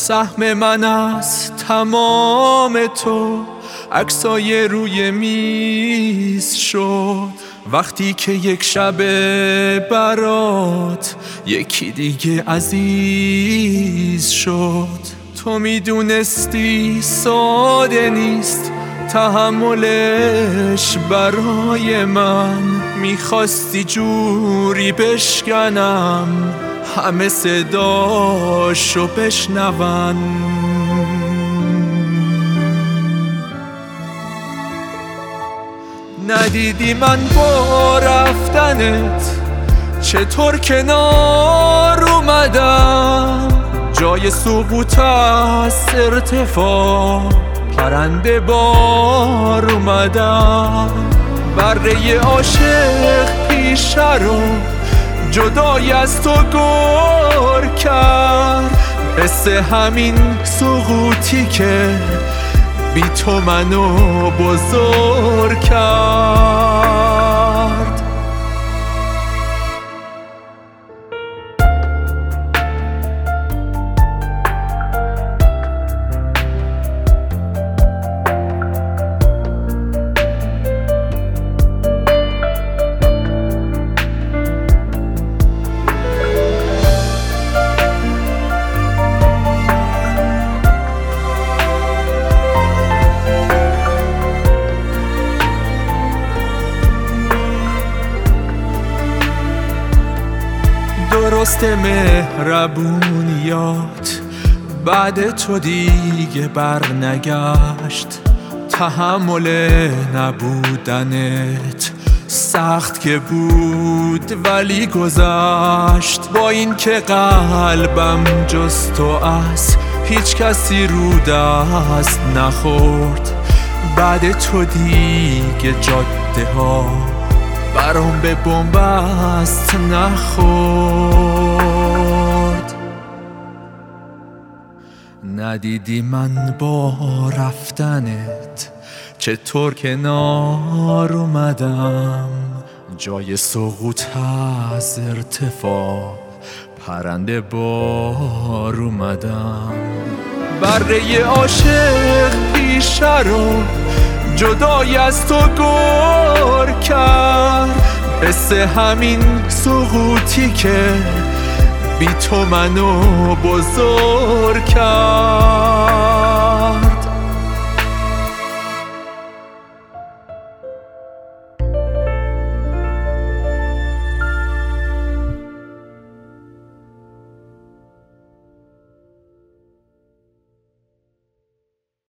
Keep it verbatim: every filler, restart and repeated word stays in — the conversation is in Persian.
سهم من از تمام تو عکسای روی میز شد، وقتی که یک شب برات یکی دیگه عزیز شد. تو میدونستی ساده نیست تحملش برای من، میخواستی جوری بشکنم همه صداشو بشنون. ندیدی من با رفتنت چطور کنار اومدم، جای سقوط از ارتفاع پرنده بار اومدم. بره عاشق پیشه رو جدای از تو گر کرد، قصه همین سقوطی که بی تو منو بزرگ کرد. درست مهربونیات بعد تو دیگه برنگشت، تحمل نبودنت سخت که بود ولی گذشت. با این که قلبم جز تو از هیچ کسی رو دست نخورد، بعد تو دیگه جاده ها برام به بنبست نخورد. ندیدی من با رفتنت چطور کنار اومدم، جای سقوط از ارتفاع پرنده بار اومدم. بره عاشق پیشه رو جدای از تو گر کرد، قصه همین سقوطی که بی تو منو بزرگ کرد.